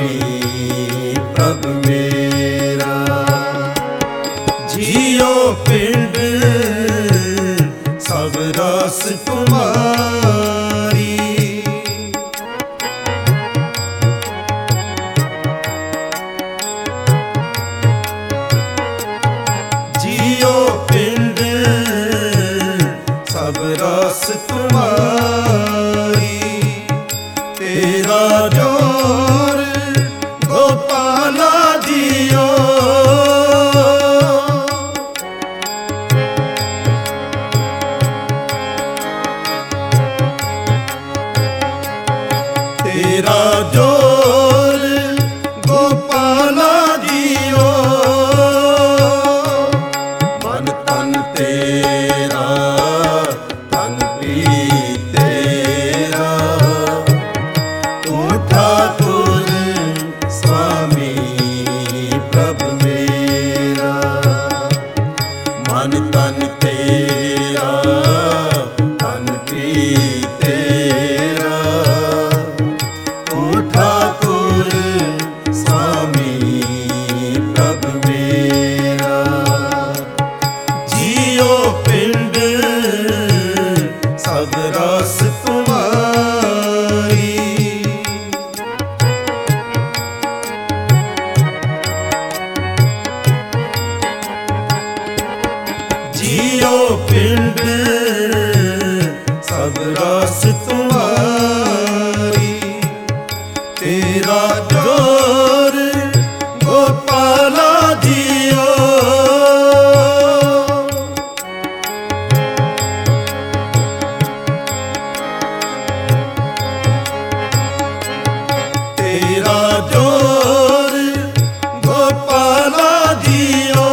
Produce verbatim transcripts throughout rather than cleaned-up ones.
स्वामी प्रभु मेरा। जियो पिंड सब रस तुम्हारी, जियो पिंड सब रस तुम्हारी। तेरा जोर गोपाला जियो, तेरा जोर गोपाला जियो। मन तन तेरा तन भी तेरा, तू ठाकुर स्वामी प्रभु मेरा। मन तन तेरा तन भी तेरा, तू ठाकुर स्वामी प्रभु मेरा। जियो पिंड सब रस तुम्हारी, जियो पिंड सब रस तुम्हारी। तेरा जोर गोपाला जियो, तेरा जोर गोपाला जियो।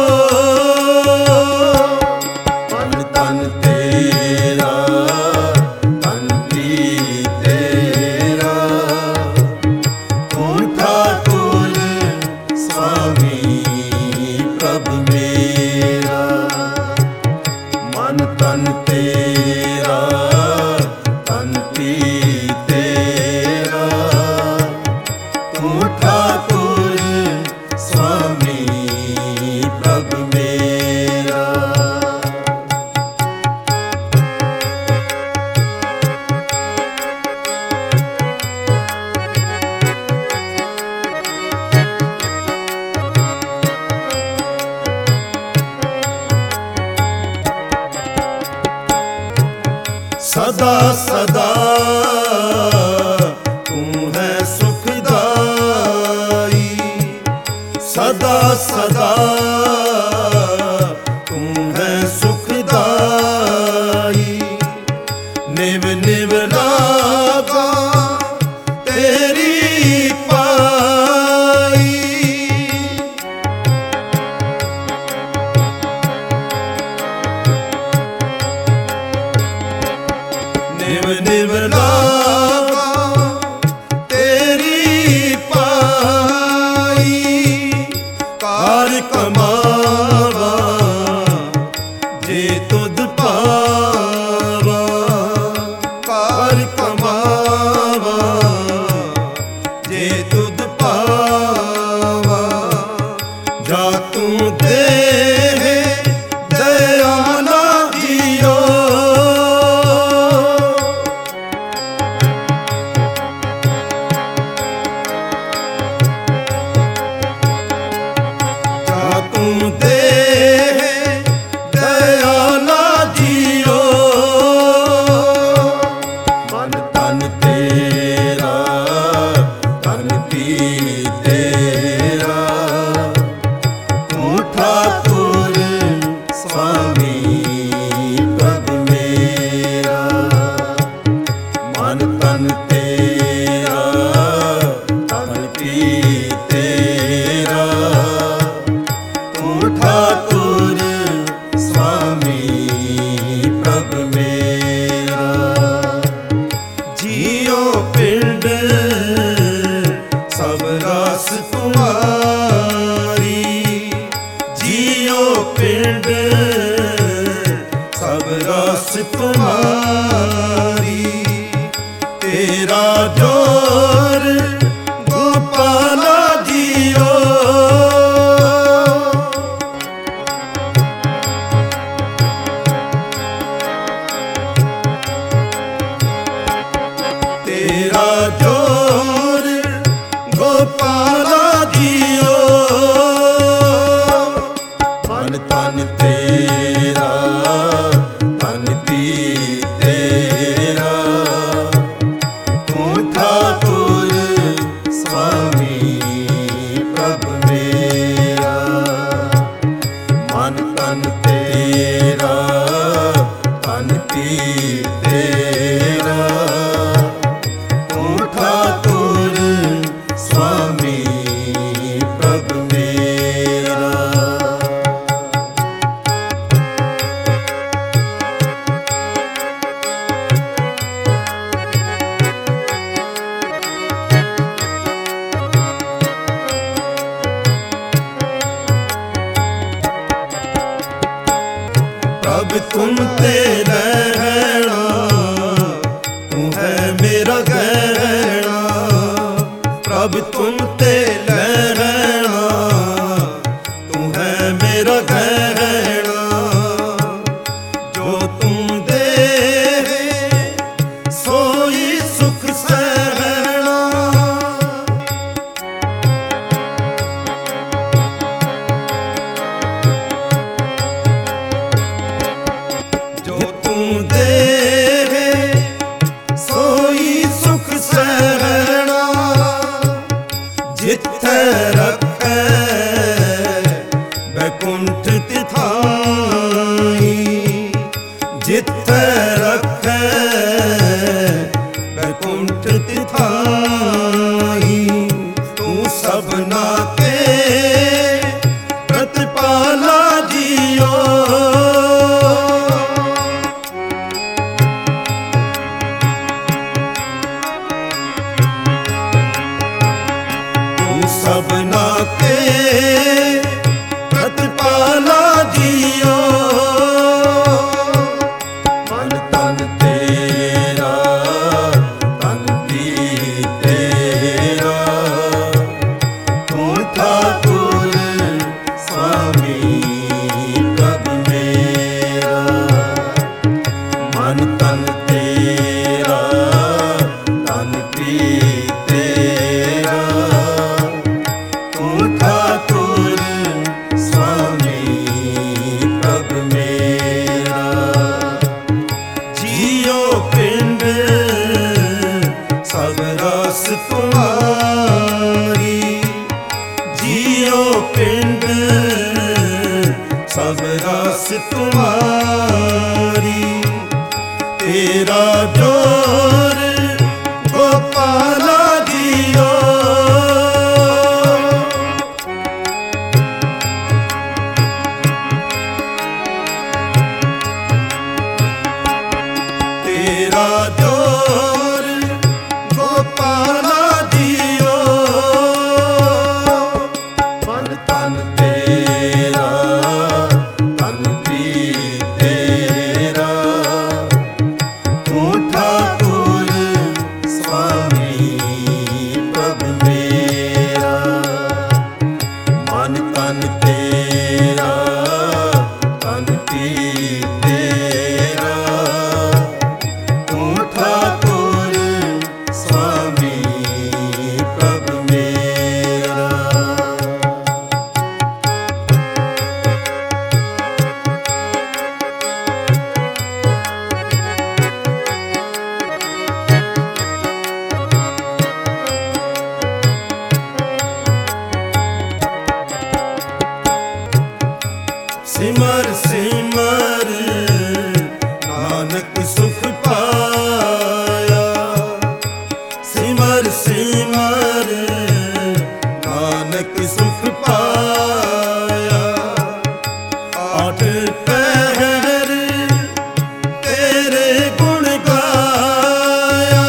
मन तन तेरा तन भी तेरा, तू ठाकुर स्वामी प्रभु मेरा। मन तन तेरा तन भी तेरा, तू ठाकुर स्वामी प्रभु मेरा। सदा सदा तू है सुखदाई, सदा सदा तू है सुखदाई। निव निव लागा तेरी पाई, निव निव लागा तेरी पाई। कार कमावा जे तुद पावा, कार कमावा जे तुद पावा। जा तू दे दयाला जियो, तू दे दयाला जियो। मन तन तेरा तन भी तेरा, तू ठाकुर स्वामी प्रभु मेरा। मन तन तेरा तन भी तेरा, तू ठाकुर स्वामी प्रभु मेरा। जियो पिंड सब रस तुम्हारी, जियो पिंड सब रस तुम्हारी। तेरा जोर गोपाला प्रभ तुम ते रहना, तू है मेरा गहना। प्रभ तुम ते रहना, तू है मेरा गहना। जो तुम दे सोई सुख सहना। जो तुम दे सोई सुख सहना। जिथे रखे बैकुंठ तिथाई, जिथे रखे बैकुंठ तिथाई। तू सबना के प्रतिपाला जियो। सबना के प्रतिपाला जियो। मन तन तेरा तन भी तेरा, तू ठाकुर स्वामी प्रभु मेरा। मन तन तेरा तन भी तेरा, ठाकुर स्वामी प्रभु मेरा। जियो पिंड सब रस तुम्हारी, जियो पिंड सब रस तुम्हारी। तेरा जोर गोपाला जियो। तेरा जोर गोपाला जियो। मन तन तेरा तन भी तेरा, तू ठाकुर स्वामी प्रभु मेरा। मन तन तेरा तन भी तेरा, ठाकुर स्वामी प्रभु मेरा। सिमर सिमर नानक सुख पाया। सिमर सिमर नानक सुख पाया। आठ पहर तेरे गुण गाया।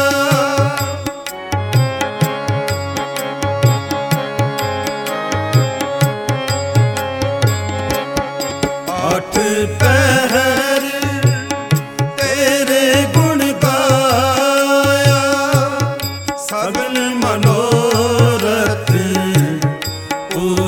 आठ पहर तेरे गुण गाया। सगल मनोरथ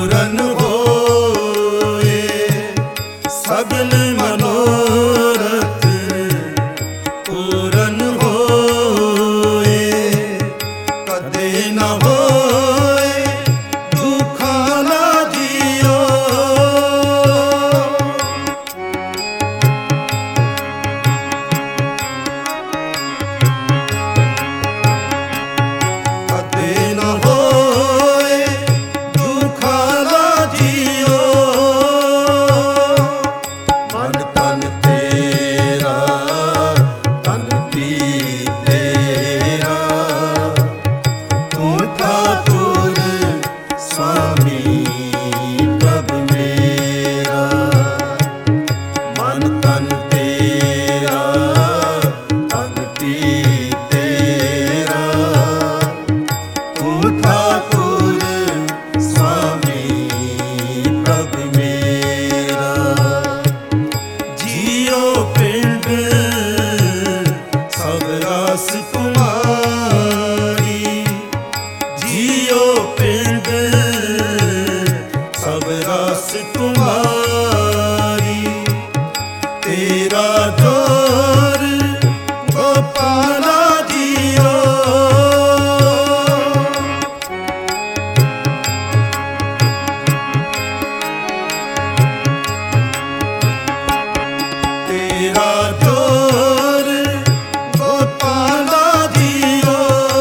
सब रास तुम्हारी। तेरा जोर गोपाला जियो, तेरा जोर गोपाला जियो।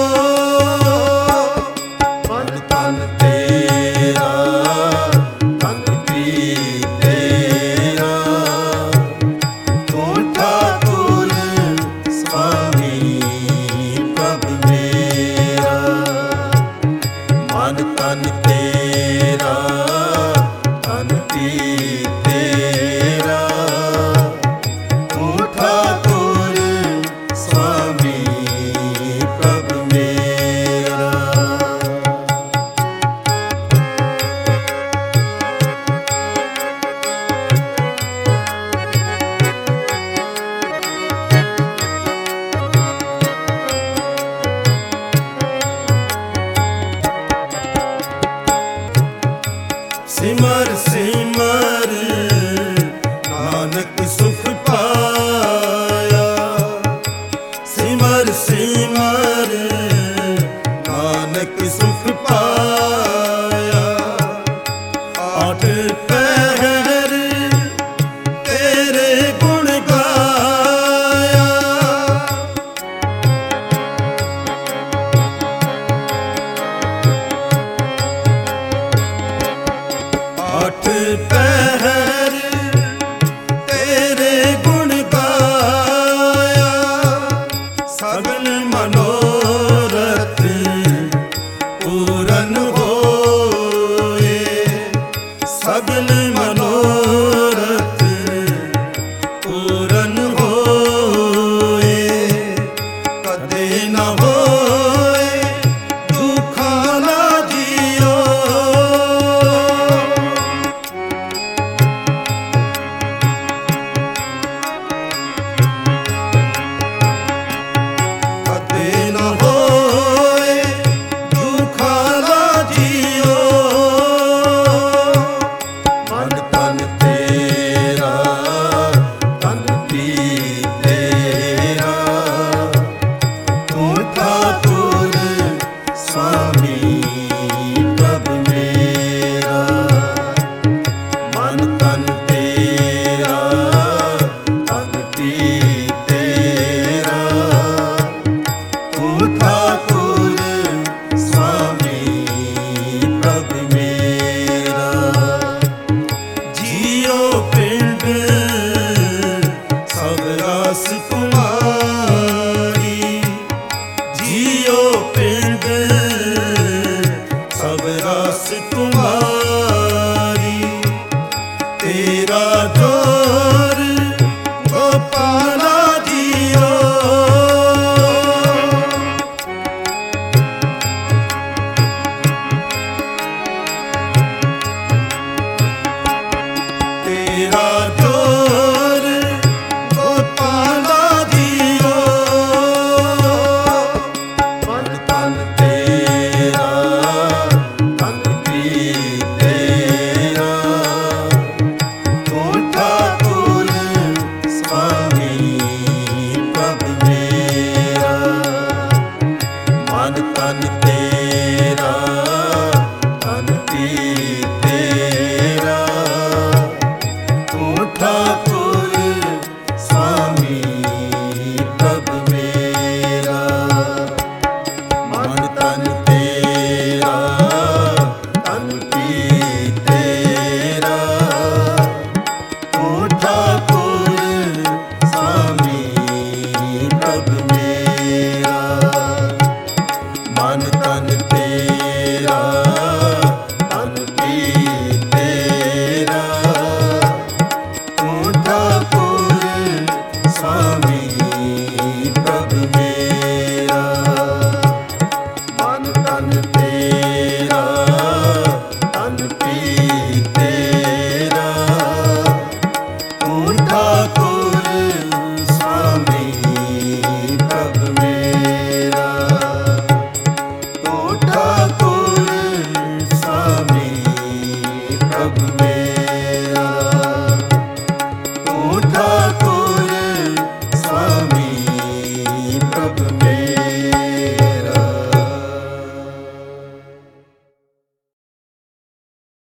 मन तन तेरा तन प्रीत तेरा, तू ठाकुर स्वामी प्रभु मेरा। मन तन तेरा तन प्रीत तेरा, तू ठाकुर स्वामी प्रभु मेरा। सिमर सिमर नानक सुख पाया, सिमर सिमर नानक सुख पाया। आठ पहर तेरे गुण गाया, आठ पहर तेरे गुण गाया। सगल मनोरथ पूरन होए, सगल मनोरथ पूरन होए। कदे न होए दुखाला जियो, कदे न होए दुखाला जियो। मन तन तेरा तन प्रीत तेरा, तू ठाकुर स्वामी प्रभु मेरा। मन तन तेरा तन प्रीत तेरा, तू ठाकुर स्वामी प्रभु मेरा। जियो पिंड सब रास तुम्हारी, जियो पिंड सब रास तुम्हारी।